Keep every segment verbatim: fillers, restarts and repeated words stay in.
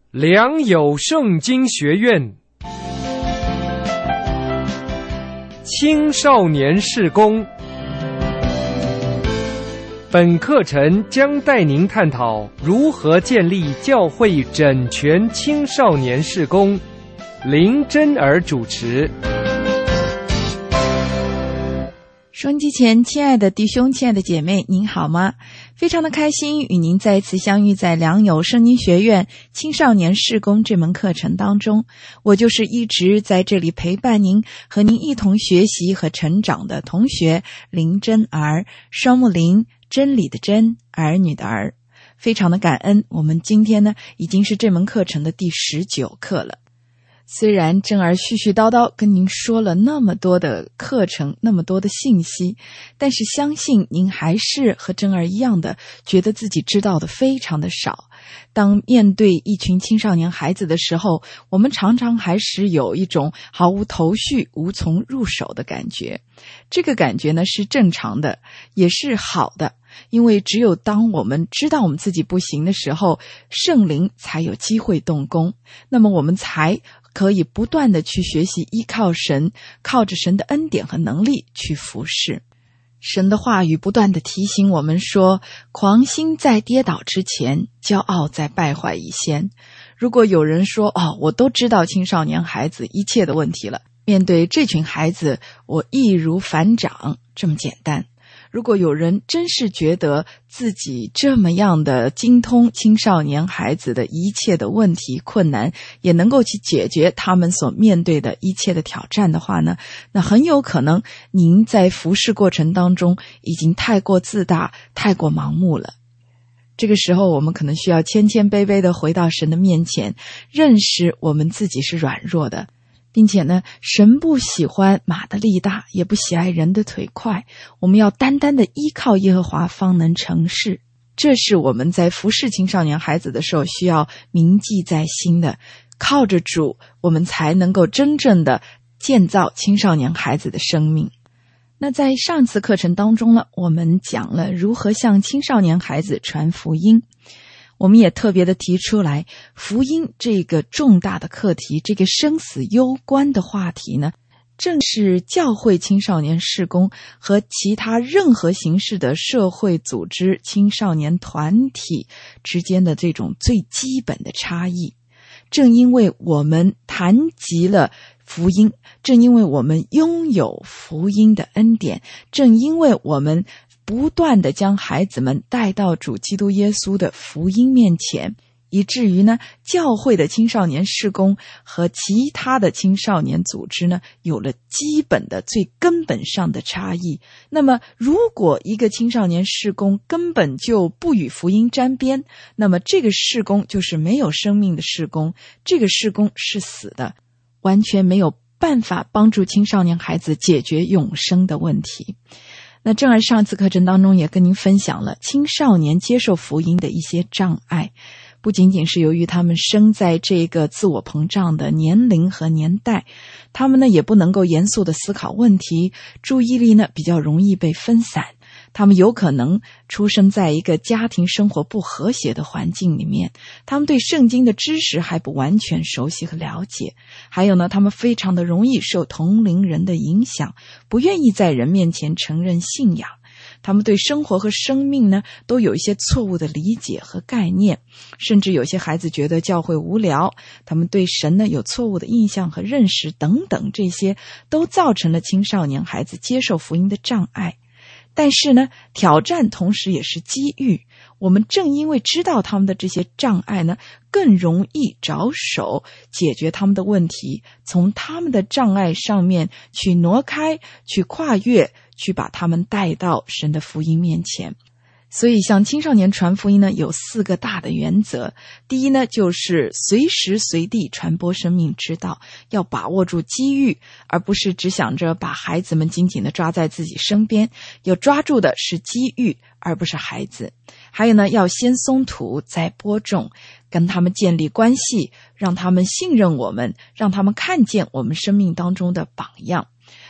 良友圣经学院青少年事工，本课程将带您探讨如何建立教会整全青少年事工。林真儿主持。 收音机前亲爱的弟兄亲爱的姐妹，您好吗？非常的开心与您再一次相遇在良友圣经学院青少年事工这门课程当中。我就是一直在这里陪伴您和您一同学习和成长的同学林真儿，双木林，真理的真，儿女的儿。非常的感恩，我们今天呢已经是这门课程的第十九课了。虽然真儿絮絮叨叨跟您说了那么多的课程，那么多的信息，但是相信您还是和真儿一样的，觉得自己知道的非常的少。当面对一群青少年孩子的时候，我们常常还是有一种毫无头绪、无从入手的感觉。这个感觉呢是正常的，也是好的。因为只有当我们知道我们自己不行的时候，圣灵才有机会动工，那么我们才可以不断的去学习，依靠神，靠着神的恩典和能力去服侍。神的话语不断的提醒我们说，狂心在跌倒之前，骄傲在败坏以先。如果有人说，哦，我都知道青少年孩子一切的问题了，面对这群孩子，我易如反掌，这么简单。如果有人真是觉得自己这么样的精通青少年孩子的一切的问题困难，也能够去解决他们所面对的一切的挑战的话呢，那很有可能您在服侍过程当中已经太过自大，太过盲目了。这个时候我们可能需要谦谦卑卑的回到神的面前，认识我们自己是软弱的，并且呢，神不喜欢马的力大，也不喜爱人的腿快。我们要单单的依靠耶和华，方能成事。这是我们在服侍青少年孩子的时候需要铭记在心的。靠着主，我们才能够真正的建造青少年孩子的生命。那在上次课程当中呢，我们讲了如何向青少年孩子传福音。我们也特别的提出来，福音这个重大的课题，这个生死攸关的话题呢，正是教会青少年事工和其他任何形式的社会组织青少年团体之间的这种最基本的差异。正因为我们谈及了福音，正因为我们拥有福音的恩典，正因为我们不断地将孩子们带到主基督耶稣的福音面前，以至于呢，教会的青少年事工和其他的青少年组织呢，有了基本的最根本上的差异。那么如果一个青少年事工根本就不与福音沾边，那么这个事工就是没有生命的事工，这个事工是死的，完全没有办法帮助青少年孩子解决永生的问题。那正儿上次课程当中也跟您分享了青少年接受福音的一些障碍，不仅仅是由于他们生在这个自我膨胀的年龄和年代，他们呢也不能够严肃的思考问题，注意力呢比较容易被分散，他们有可能出生在一个家庭生活不和谐的环境里面，他们对圣经的知识还不完全熟悉和了解，还有呢，他们非常的容易受同龄人的影响，不愿意在人面前承认信仰，他们对生活和生命呢都有一些错误的理解和概念，甚至有些孩子觉得教会无聊，他们对神呢有错误的印象和认识等等，这些都造成了青少年孩子接受福音的障碍。但是呢，挑战同时也是机遇。我们正因为知道他们的这些障碍呢，更容易着手解决他们的问题，从他们的障碍上面去挪开，去跨越，去把他们带到神的福音面前。所以向青少年传福音呢，有四个大的原则。第一呢，就是随时随地传播生命之道，要把握住机遇，而不是只想着把孩子们紧紧地抓在自己身边，要抓住的是机遇，而不是孩子。还有呢，要先松土再播种，跟他们建立关系，让他们信任我们，让他们看见我们生命当中的榜样。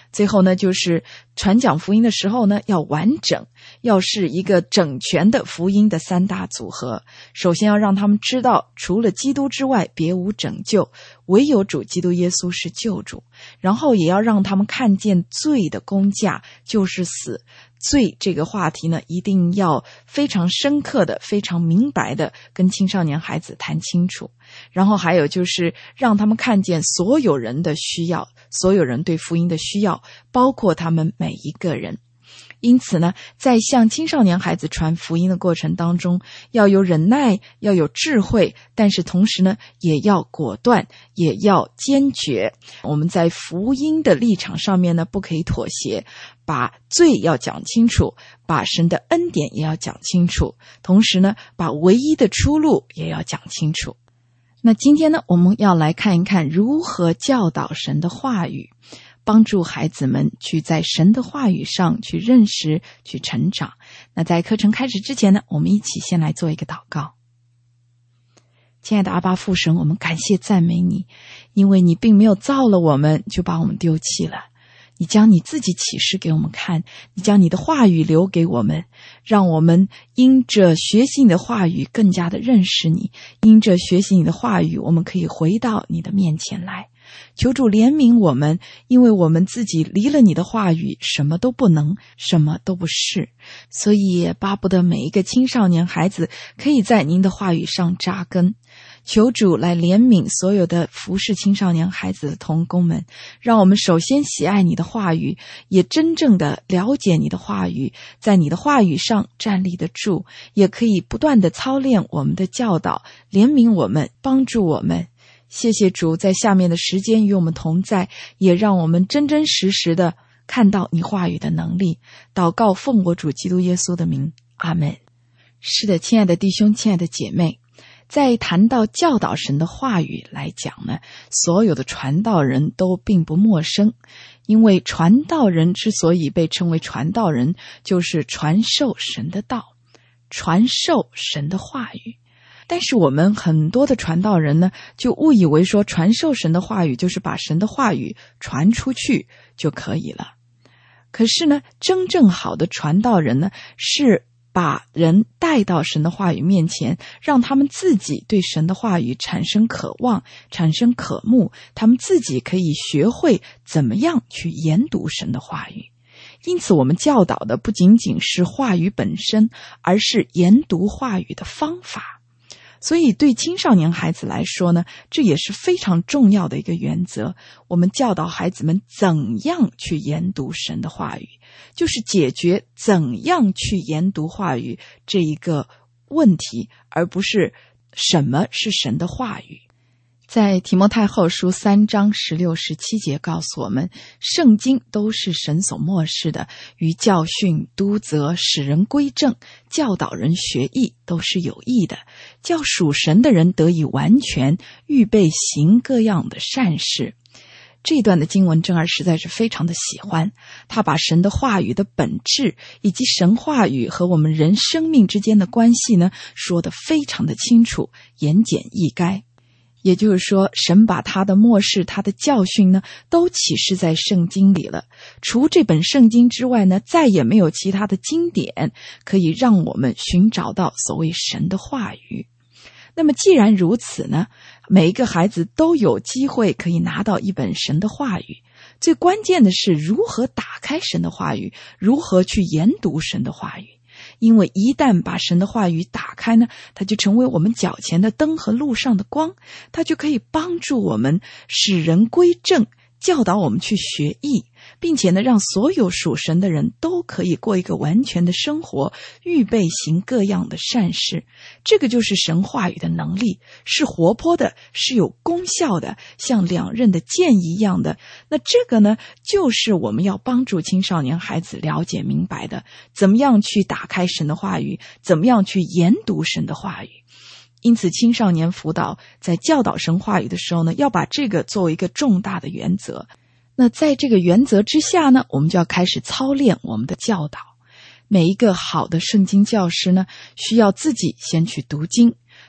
最后呢，就是传讲福音的时候呢，要完整，要是一个整全的福音的三大组合。首先要让他们知道，除了基督之外别无拯救，唯有主基督耶稣是救主。然后也要让他们看见罪的工价就是死。罪这个话题呢，一定要非常深刻的、非常明白的跟青少年孩子谈清楚。然后还有就是让他们看见所有人的需要，所有人对福音的需要，包括他们每一个人。因此呢，在向青少年孩子传福音的过程当中，要有忍耐，要有智慧，但是同时呢，也要果断，也要坚决。我们在福音的立场上面呢，不可以妥协，把罪要讲清楚，把神的恩典也要讲清楚，同时呢，把唯一的出路也要讲清楚。那今天呢，我们要来看一看如何教导神的话语，帮助孩子们去在神的话语上去认识、去成长。那在课程开始之前呢，我们一起先来做一个祷告。亲爱的阿爸父神，我们感谢赞美你，因为你并没有造了我们就把我们丢弃了，你将你自己启示给我们看，你将你的话语留给我们，让我们因着学习你的话语更加的认识你，因着学习你的话语，我们可以回到你的面前来。求主怜悯我们，因为我们自己离了你的话语，什么都不能，什么都不是。所以也巴不得每一个青少年孩子可以在您的话语上扎根。求主来怜悯所有的服侍青少年孩子的同工们，让我们首先喜爱你的话语，也真正的了解你的话语，在你的话语上站立得住，也可以不断的操练我们的教导，怜悯我们，帮助我们。谢谢主在下面的时间与我们同在，也让我们真真实实的看到你话语的能力。祷告奉我主基督耶稣的名，阿们。是的，亲爱的弟兄，亲爱的姐妹，在谈到教导神的话语来讲呢，所有的传道人都并不陌生，因为传道人之所以被称为传道人，就是传授神的道，传授神的话语。但是我们很多的传道人呢，就误以为说传授神的话语就是把神的话语传出去就可以了。可是呢，真正好的传道人呢，是把人带到神的话语面前，让他们自己对神的话语产生渴望，产生渴慕，他们自己可以学会怎么样去研读神的话语。因此我们教导的不仅仅是话语本身，而是研读话语的方法。所以对青少年孩子来说呢，这也是非常重要的一个原则。我们教导孩子们怎样去研读神的话语，就是解决怎样去研读话语这一个问题，而不是什么是神的话语。在提摩太后书三章十六十七节告诉我们，圣经都是神所默示的，于教训、督责、使人归正、教导人学义，都是有益的，叫属神的人得以完全，预备行各样的善事。这一段的经文正儿实在是非常的喜欢，他把神的话语的本质以及神话语和我们人生命之间的关系呢，说得非常的清楚，言简意赅。也就是说，神把他的默示、他的教训呢，都启示在圣经里了。除这本圣经之外呢，再也没有其他的经典可以让我们寻找到所谓神的话语。那么既然如此呢，每一个孩子都有机会可以拿到一本神的话语。最关键的是如何打开神的话语，如何去研读神的话语。因为一旦把神的话语打开呢，它就成为我们脚前的灯和路上的光，它就可以帮助我们使人归正，教导我们去学义，并且呢，让所有属神的人都可以过一个完全的生活，预备行各样的善事。这个就是神话语的能力，是活泼的，是有功效的，像两刃的剑一样的。那这个呢，就是我们要帮助青少年孩子了解明白的，怎么样去打开神的话语，怎么样去研读神的话语。因此青少年辅导在教导神话语的时候呢，要把这个作为一个重大的原则。那在这个原则之下呢，我们就要开始操练我们的教导。每一个好的圣经教师呢，需要自己先去读经，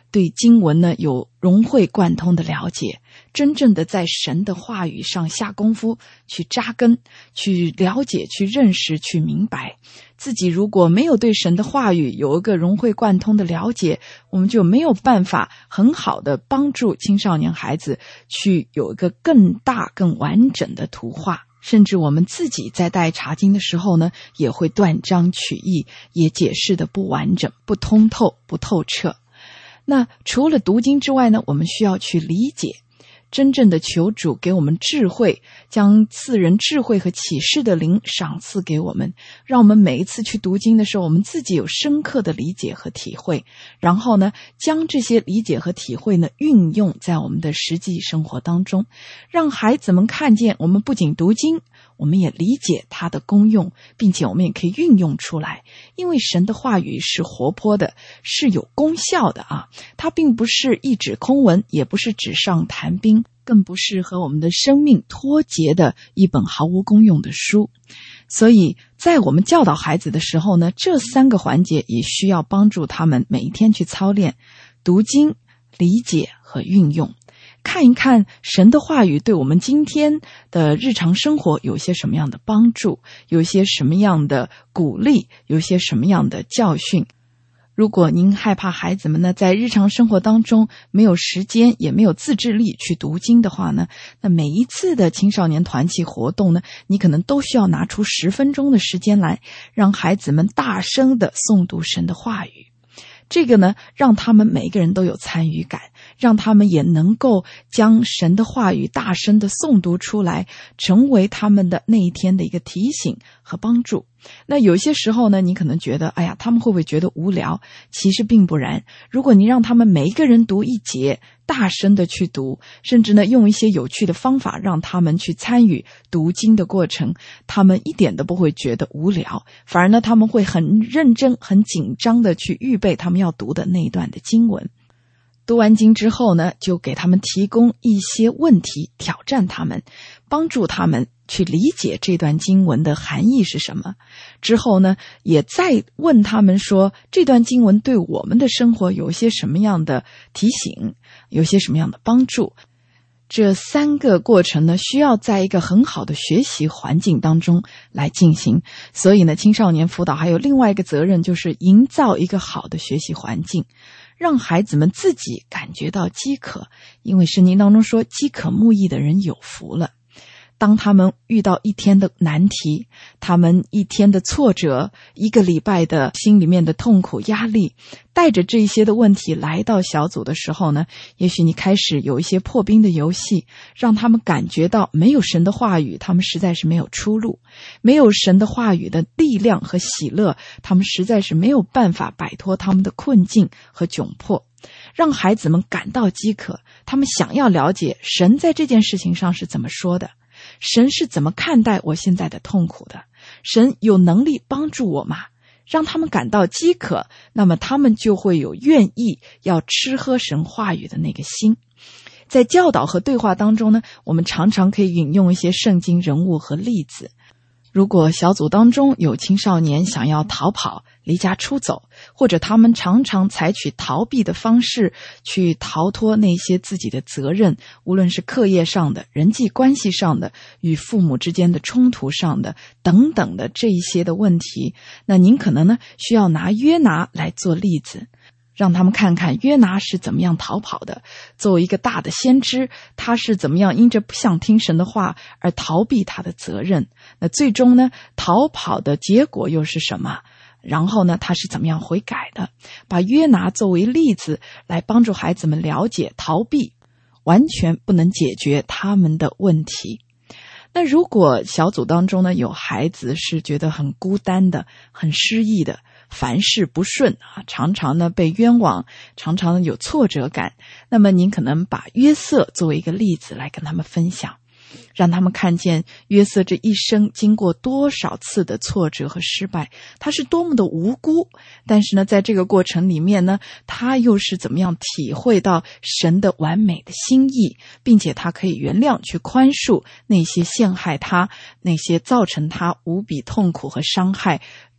对经文呢有融会贯通的了解，真正的在神的话语上下功夫，去扎根，去了解，去认识，去明白。自己如果没有对神的话语有一个融会贯通的了解，我们就没有办法很好的帮助青少年孩子去有一个更大更完整的图画。甚至我们自己在带查经的时候呢，也会断章取义，也解释的不完整、不通透、不透彻。那除了读经之外呢，我们需要去理解，真正的求主给我们智慧，将赐人智慧和启示的灵赏赐给我们，让我们每一次去读经的时候，我们自己有深刻的理解和体会，然后呢，将这些理解和体会呢，运用在我们的实际生活当中，让孩子们看见我们不仅读经，我们也理解它的功用，并且我们也可以运用出来。因为神的话语是活泼的，是有功效的啊！它并不是一纸空文，也不是纸上谈兵，更不是和我们的生命脱节的一本毫无功用的书。所以在我们教导孩子的时候呢，这三个环节也需要帮助他们每一天去操练读经、理解和运用。看一看神的话语对我们今天的日常生活有些什么样的帮助，有些什么样的鼓励，有些什么样的教训。如果您害怕孩子们呢在日常生活当中没有时间也没有自制力去读经的话呢，那每一次的青少年团契活动呢，你可能都需要拿出十分钟的时间来，让孩子们大声的诵读神的话语。这个呢，让他们每一个人都有参与感，让他们也能够将神的话语大声的诵读出来，成为他们的那一天的一个提醒和帮助。那有些时候呢，你可能觉得，哎呀，他们会不会觉得无聊？其实并不然。如果你让他们每一个人读一节，大声的去读，甚至呢用一些有趣的方法让他们去参与读经的过程，他们一点都不会觉得无聊，反而呢他们会很认真、很紧张的去预备他们要读的那一段的经文。读完经之后呢，就给他们提供一些问题，挑战他们，帮助他们去理解这段经文的含义是什么。之后呢，也再问他们说，这段经文对我们的生活有些什么样的提醒，有些什么样的帮助。这三个过程呢，需要在一个很好的学习环境当中来进行。所以呢，青少年辅导还有另外一个责任，就是营造一个好的学习环境，让孩子们自己感觉到饥渴。因为圣经当中说，饥渴慕义的人有福了。当他们遇到一天的难题，他们一天的挫折，一个礼拜的心里面的痛苦压力，带着这些的问题来到小组的时候呢，也许你开始有一些破冰的游戏，让他们感觉到没有神的话语，他们实在是没有出路，没有神的话语的力量和喜乐，他们实在是没有办法摆脱他们的困境和窘迫。让孩子们感到饥渴，他们想要了解神在这件事情上是怎么说的，神是怎么看待我现在的痛苦的，神有能力帮助我吗？让他们感到饥渴，那么他们就会有愿意要吃喝神话语的那个心。在教导和对话当中呢，我们常常可以引用一些圣经人物和例子。如果小组当中有青少年想要逃跑、离家出走，或者他们常常采取逃避的方式去逃脱那些自己的责任，无论是课业上的、人际关系上的、与父母之间的冲突上的等等的这一些的问题，那您可能呢需要拿约拿来做例子，让他们看看约拿是怎么样逃跑的。作为一个大的先知，他是怎么样因着不想听神的话而逃避他的责任。那最终呢，逃跑的结果又是什么？然后呢，他是怎么样悔改的？把约拿作为例子来帮助孩子们了解，逃避完全不能解决他们的问题。那如果小组当中呢有孩子是觉得很孤单的、很失意的，凡事不顺啊，常常呢被冤枉，常常有挫折感，那么您可能把约瑟作为一个例子来跟他们分享，让他们看见约瑟这一生经过多少次的挫折和失败，他是多么的无辜，但是呢在这个过程里面呢，他又是怎么样体会到神的完美的心意，并且他可以原谅去宽恕那些陷害他，那些造成他无比痛苦和伤害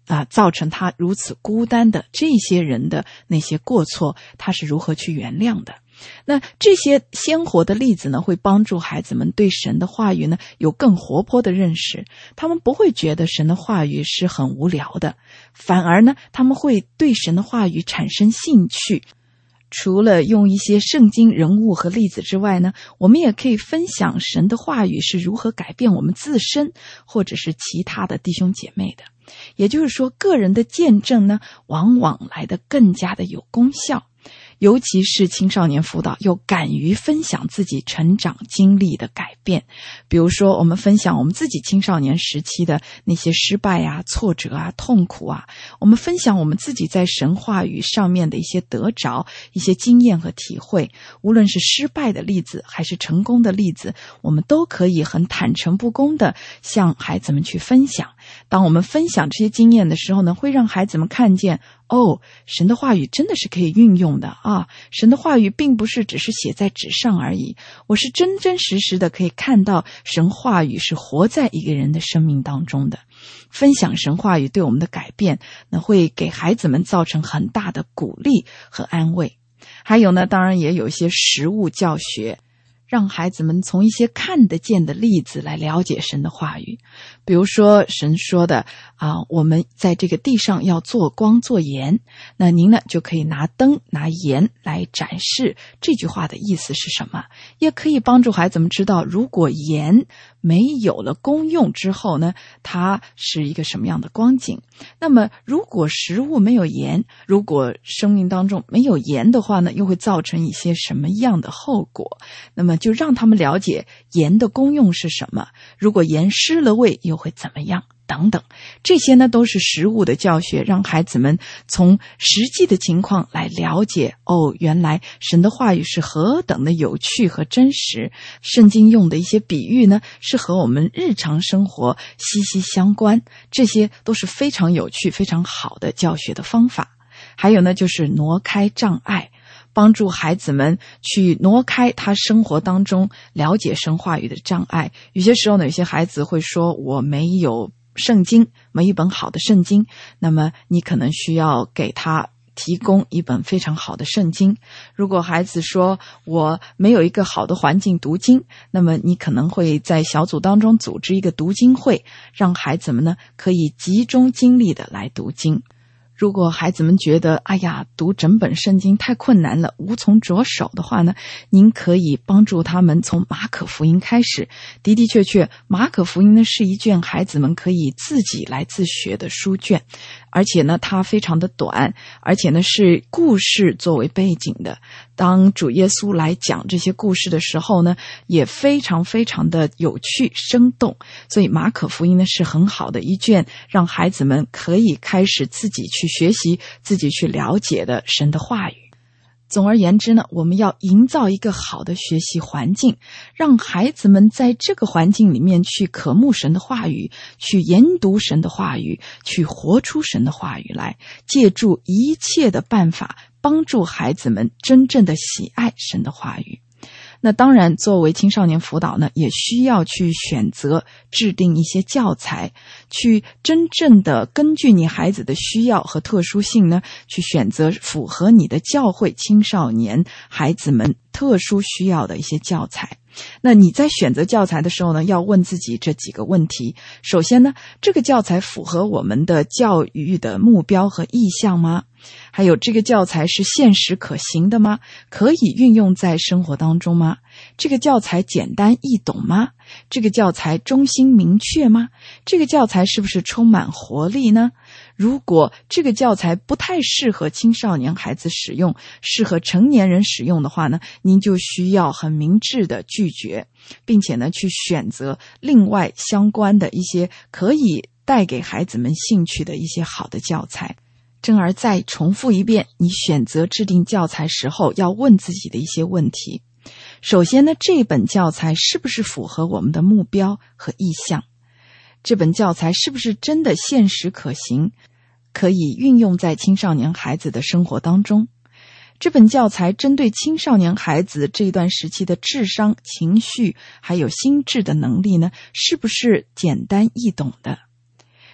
啊，造成他如此孤单的这些人的那些过错，他是如何去原谅的。那这些鲜活的例子呢，会帮助孩子们对神的话语呢有更活泼的认识，他们不会觉得神的话语是很无聊的，反而呢他们会对神的话语产生兴趣。除了用一些圣经人物和例子之外呢，我们也可以分享神的话语是如何改变我们自身或者是其他的弟兄姐妹的。也就是说，个人的见证呢往往来得更加的有功效，尤其是青少年辅导又敢于分享自己成长经历的改变。比如说我们分享我们自己青少年时期的那些失败啊、挫折啊、痛苦啊，我们分享我们自己在神话语上面的一些得着、一些经验和体会，无论是失败的例子还是成功的例子，我们都可以很坦诚不公的向孩子们去分享。当我们分享这些经验的时候呢，会让孩子们看见，哦，神的话语真的是可以运用的啊！神的话语并不是只是写在纸上而已，我是真真实实的可以看到神话语是活在一个人的生命当中的。分享神话语对我们的改变，那会给孩子们造成很大的鼓励和安慰。还有呢，当然也有一些实务教学，让孩子们从一些看得见的例子来了解神的话语。比如说神说的啊，我们在这个地上要做光做盐，那您呢就可以拿灯拿盐来展示这句话的意思是什么，也可以帮助孩子们知道，如果盐没有了功用之后呢，它是一个什么样的光景。那么如果食物没有盐，如果生命当中没有盐的话呢，又会造成一些什么样的后果。那么就让他们了解盐的功用是什么，如果盐失了味又会怎么样等等。这些呢都是实务的教学，让孩子们从实际的情况来了解，哦，原来神的话语是何等的有趣和真实，圣经用的一些比喻呢是和我们日常生活息息相关，这些都是非常有趣非常好的教学的方法。还有呢就是挪开障碍，帮助孩子们去挪开他生活当中了解神话语的障碍。有些时候呢，有些孩子会说，我没有圣经，没一本好的圣经，那么你可能需要给他提供一本非常好的圣经。如果孩子说我没有一个好的环境读经，那么你可能会在小组当中组织一个读经会，让孩子们呢可以集中精力的来读经。如果孩子们觉得哎呀读整本圣经太困难了，无从着手的话呢，您可以帮助他们从马可福音开始。的的确确，马可福音呢是一卷孩子们可以自己来自学的书卷，而且呢它非常的短，而且呢是故事作为背景的。当主耶稣来讲这些故事的时候呢，也非常非常的有趣生动。所以马可福音呢是很好的一卷，让孩子们可以开始自己去学习，自己去了解的神的话语。总而言之呢，我们要营造一个好的学习环境，让孩子们在这个环境里面去渴慕神的话语，去研读神的话语，去活出神的话语来，借助一切的办法帮助孩子们真正的喜爱神的话语。那当然作为青少年辅导呢，也需要去选择制定一些教材，去真正的根据你孩子的需要和特殊性呢，去选择符合你的教会青少年孩子们特殊需要的一些教材。那你在选择教材的时候呢，要问自己这几个问题。首先呢，这个教材符合我们的教育的目标和意向吗？还有这个教材是现实可行的吗？可以运用在生活当中吗？这个教材简单易懂吗？这个教材中心明确吗？这个教材是不是充满活力呢？如果这个教材不太适合青少年孩子使用，适合成年人使用的话呢，您就需要很明智的拒绝，并且呢去选择另外相关的一些可以带给孩子们兴趣的一些好的教材。正而再重复一遍，你选择制定教材时候要问自己的一些问题。首先呢，这本教材是不是符合我们的目标和意向？这本教材是不是真的现实可行，可以运用在青少年孩子的生活当中？这本教材针对青少年孩子这段时期的智商、情绪还有心智的能力呢，是不是简单易懂的？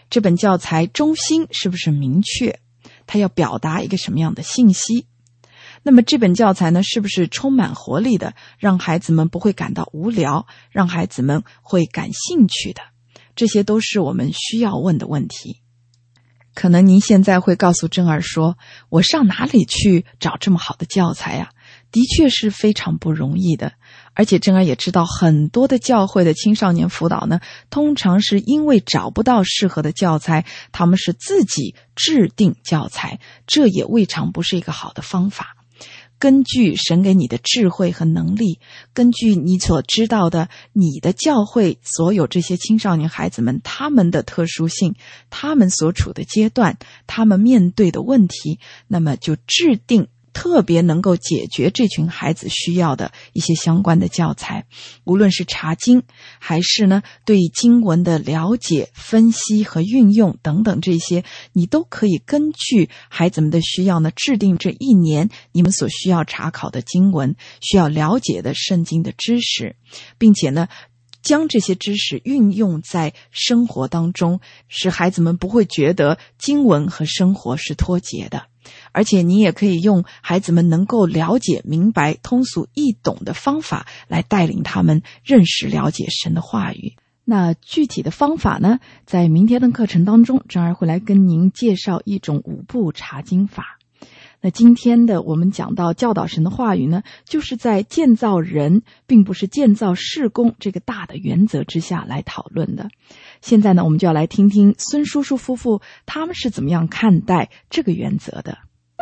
这本教材中心是不是明确，它要表达一个什么样的信息。那么这本教材呢，是不是充满活力的，让孩子们不会感到无聊，让孩子们会感兴趣的，这些都是我们需要问的问题。可能您现在会告诉珍儿说，我上哪里去找这么好的教材啊？的确是非常不容易的。而且珍儿也知道，很多的教会的青少年辅导呢，通常是因为找不到适合的教材，他们是自己制定教材，这也未尝不是一个好的方法。根据神给你的智慧和能力，根据你所知道的你的教会所有这些青少年孩子们他们的特殊性，他们所处的阶段，他们面对的问题，那么就制定特别能够解决这群孩子需要的一些相关的教材，无论是查经，还是呢对经文的了解、分析和运用等等，这些你都可以根据孩子们的需要呢，制定这一年你们所需要查考的经文，需要了解的圣经的知识，并且呢将这些知识运用在生活当中，使孩子们不会觉得经文和生活是脱节的。而且你也可以用孩子们能够了解、明白、通俗易懂的方法来带领他们认识、了解神的话语。那具体的方法呢，在明天的课程当中，珍儿会来跟您介绍一种五步查经法。那今天的我们讲到教导神的话语呢，就是在建造人并不是建造事工这个大的原则之下来讨论的。现在呢，我们就要来听听孙叔叔夫妇他们是怎么样看待这个原则的。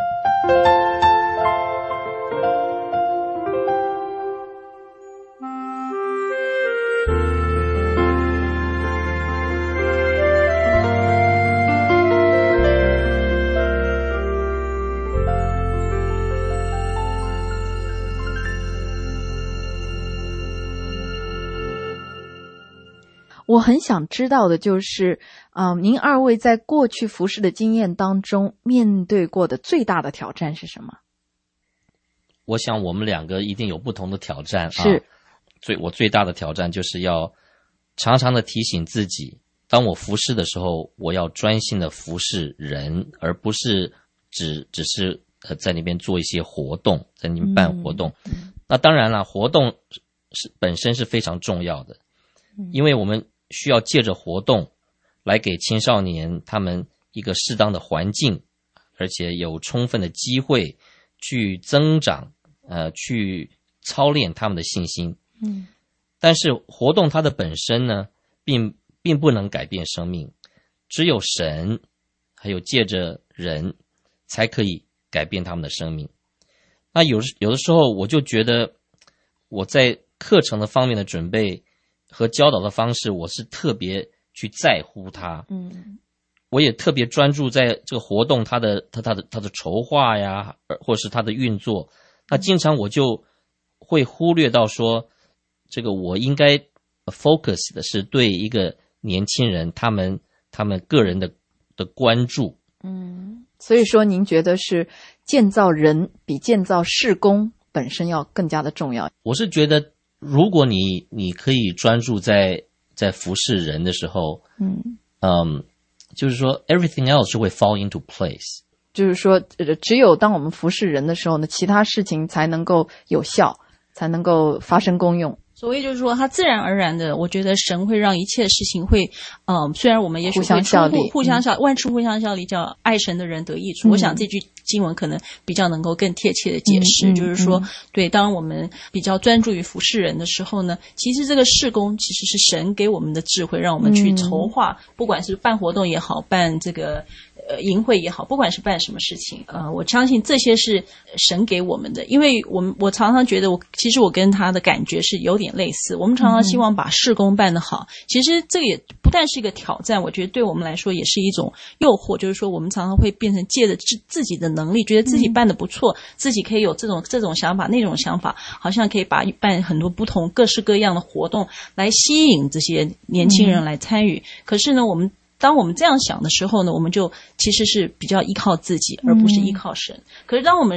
我很想知道的就是，呃，您二位在过去服事的经验当中，面对过的最大的挑战是什么？ 我想我们两个一定有不同的挑战啊。 是， 最我最大的挑战就是要常常的提醒自己，当我服事的时候，我要专心的服事人，而不是只只是呃在那边做一些活动，在那边办活动。嗯、那当然了，活动是本身是非常重要的，因为我们需要借着活动来给青少年他们一个适当的环境，而且有充分的机会去增长，呃，去操练他们的信心。嗯，但是活动它的本身呢，并并不能改变生命，只有神还有借着人才可以改变他们的生命。那有有的时候我就觉得我在课程的方面的准备和教导的方式，我是特别去在乎它。嗯，我也特别专注在这个活动它的它它的它的筹划呀，或是它的运作。那经常我就会忽略到说，这个我应该 focus 的是对一个年轻人他们他们个人的的关注。嗯， 所以说您觉得是建造人比建造事工本身要更加的重要？ 我是觉得，如果你你可以专注在在服侍人的时候，嗯嗯，就是说 everything else 就会 fall into place。 就是说，只有当我们服侍人的时候呢，其他事情才能够有效，才能够发生功用。 所谓就是说，它自然而然的，我觉得神会让一切事情会，嗯、呃，虽然我们也许会互相效力， 互相效，万事互相效力，叫爱神的人得益处。嗯、我想这句经文可能比较能够更贴切的解释，嗯、就是说，嗯、对，当我们比较专注于服侍人的时候呢，其实这个事工其实是神给我们的智慧，让我们去筹划，嗯、不管是办活动也好，办这个。呃，营会也好，不管是办什么事情，呃，我相信这些是神给我们的，因为我们我常常觉得我，其实我跟他的感觉是有点类似。我们常常希望把事工办得好，嗯、其实这个也不但是一个挑战，我觉得对我们来说也是一种诱惑，就是说我们常常会变成借着自自己的能力，觉得自己办得不错，嗯、自己可以有这种这种想法，那种想法，好像可以把办很多不同各式各样的活动来吸引这些年轻人来参与。嗯、可是呢，我们。当我们这样想的时候呢，我们就其实是比较依靠自己，而不是依靠神。嗯、可是当我们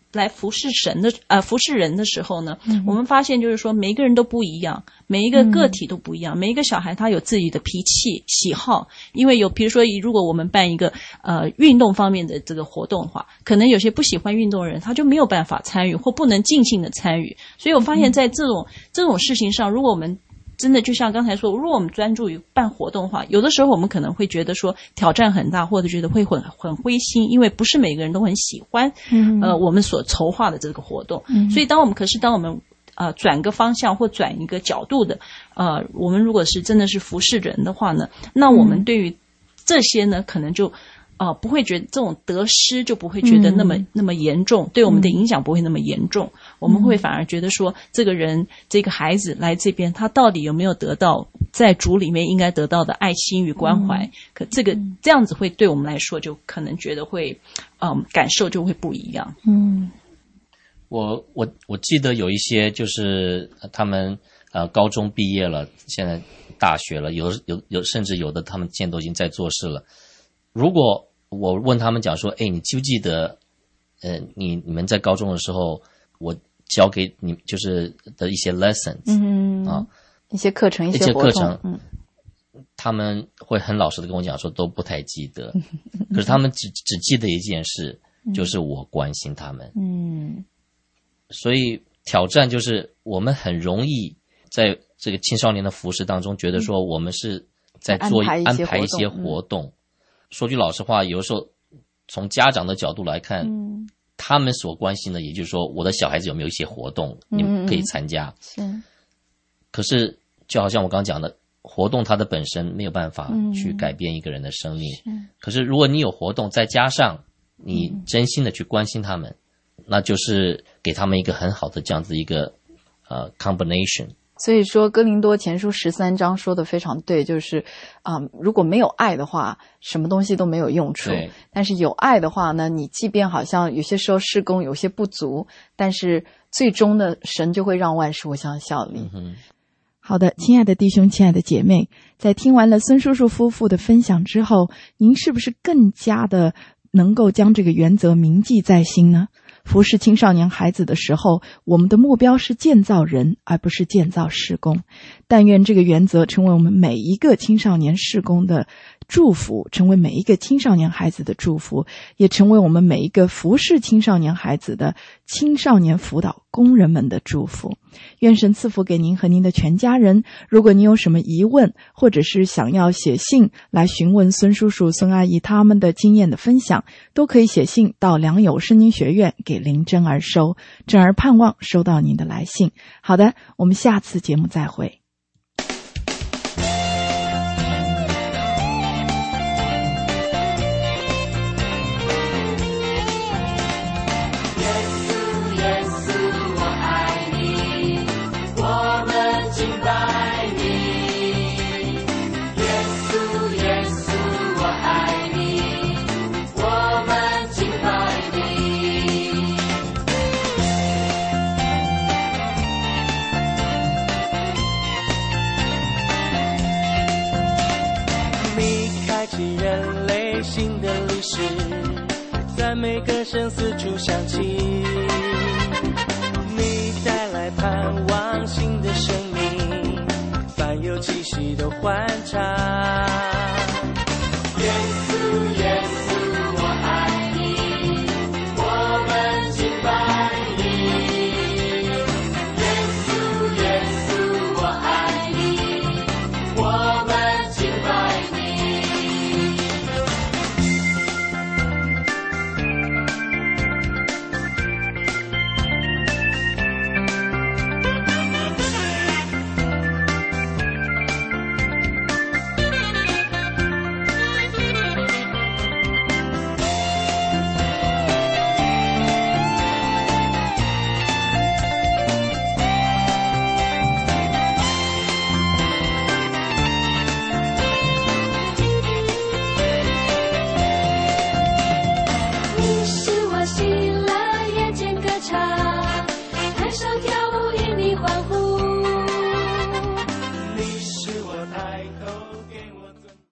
来服侍神的呃服侍人的时候呢，嗯、我们发现就是说每一个人都不一样，每一个个体都不一样，嗯、每一个小孩他有自己的脾气喜好，因为有比如说如果我们办一个呃运动方面的这个活动的话，可能有些不喜欢运动的人他就没有办法参与或不能尽兴的参与，所以我发现在这种、嗯、这种事情上，如果我们真的就像刚才说，如果我们专注于办活动的话，有的时候我们可能会觉得说挑战很大，或者觉得会很很灰心，因为不是每个人都很喜欢、嗯、呃我们所筹划的这个活动、嗯、所以当我们可是当我们呃转个方向或转一个角度的呃我们如果是真的是服侍人的话呢，那我们对于这些呢可能就呃，不会觉得这种得失就不会觉得那么、嗯、那么严重，对我们的影响不会那么严重、嗯、我们会反而觉得说这个人这个孩子来这边他到底有没有得到在主里面应该得到的爱心与关怀、嗯、可这个这样子会对我们来说就可能觉得会嗯感受就会不一样。嗯， 我我我记得有一些就是他们呃高中毕业了，现在大学了，有有有甚至有的他们现在都已经在做事了。如果我问他们讲说，哎，你记不记得，呃，你你们在高中的时候，我教给你就是的一些 lessons， 嗯啊， 一些课程，一些课程，嗯，他们会很老实的跟我讲说都不太记得，可是他们只只记得一件事，就是我关心他们，嗯，所以挑战就是我们很容易在这个青少年的服事当中，觉得说我们是在做安排一些活动。嗯，说句老实话，有的时候从家长的角度来看、嗯、他们所关心的也就是说我的小孩子有没有一些活动、嗯、你们可以参加，是。可是就好像我刚刚讲的，活动它的本身没有办法去改变一个人的生命、嗯、可是如果你有活动再加上你真心的去关心他们、嗯、那就是给他们一个很好的这样子一个呃 combination。 所以说哥林多前书十三章说的非常对，就是啊、呃，如果没有爱的话，什么东西都没有用处。但是有爱的话呢，你即便好像有些时候事工有些不足，但是最终的神就会让万事互相效力。嗯，好的，亲爱的弟兄，亲爱的姐妹，在听完了孙叔叔夫妇的分享之后，您是不是更加的能够将这个原则铭记在心呢？服侍青少年孩子的时候，我们的目标是建造人，而不是建造事工。但愿这个原则成为我们每一个青少年事工的祝福，成为每一个青少年孩子的祝福，也成为我们每一个服侍青少年孩子的青少年辅导工人们的祝福。愿神赐福给您和您的全家人。如果您有什么疑问，或者是想要写信来询问孙叔叔孙阿姨他们的经验的分享，都可以写信到良友圣经学院给林珍儿收，珍儿盼望收到您的来信。好的，我们下次节目再会。 人类新的历史，在每个生死处响起，